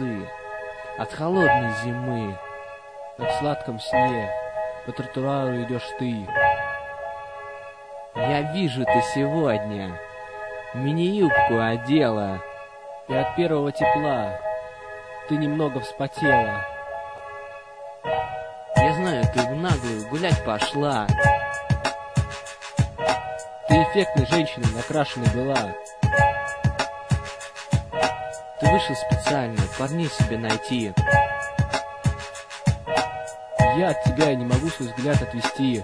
часы от холодной зимы. Как в сладком сне по тротуару идешь ты. Я вижу, ты сегодня мини-юбку одела, и от первого тепла ты немного вспотела. Я знаю, ты в наглую гулять пошла. Ты эффектной женщиной накрашенной была. Ты вышел специально парней себе найти. Я от тебя не могу свой взгляд отвести.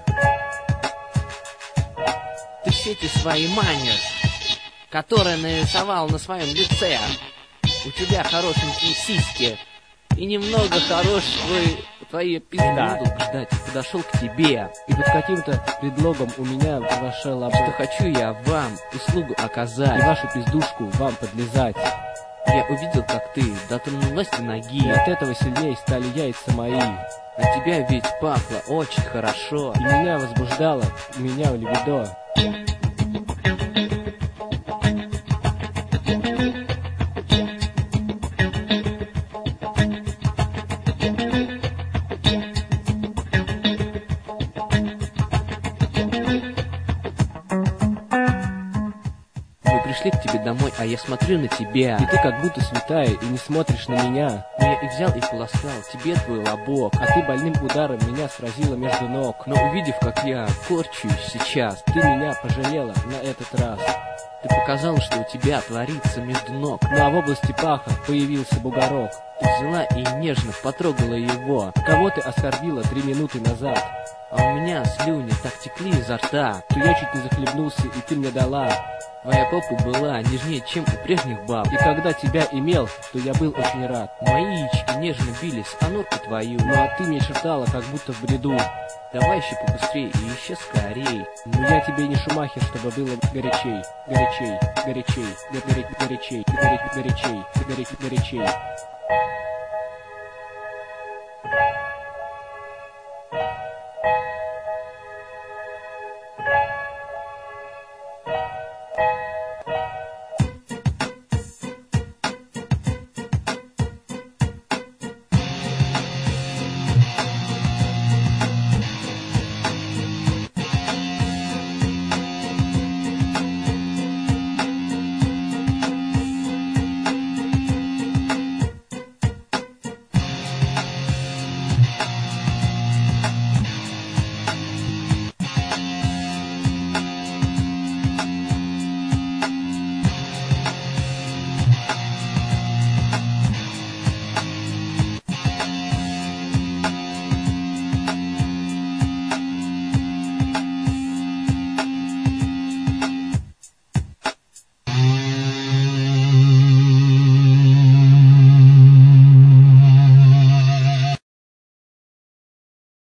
Ты все эти свои манишь, которые нарисовал на своем лице. У тебя хорошенькие сиськи и немного хорош твои пизда. Буду ждать, подошел к тебе, и под каким-то предлогом у меня ваша лапа. Что хочу я вам услугу оказать, и вашу пиздушку вам подлизать. Я увидел, как ты дотронулась до ноги, и от этого сильнее стали яйца мои. От тебя ведь пахло очень хорошо, и меня возбуждало, меня либидо. Пришли к тебе домой, а я смотрю на тебя, и ты как будто святая, и не смотришь на меня. Но я и взял и полоскал тебе твой лобок, а ты больным ударом меня сразила между ног. Но увидев, как я корчусь сейчас, ты меня пожалела на этот раз. Ты показала, что у тебя творится между ног. Ну а в области паха появился бугорок. Ты взяла и нежно потрогала его. Кого ты оскорбила 3 минуты назад? А у меня слюни так текли изо рта, что я чуть не захлебнулся, и ты мне дала. Твоя попа была нежнее, чем у прежних баб. И когда тебя имел, то я был очень рад. Мои яички нежно бились о норку твою. Ну а ты мне шептала, как будто в бреду: давай еще побыстрей и еще скорей. Но я тебе не Шумахер, чтобы было горячей, горячей, горячей, горячей, горячей, горячей, горячей.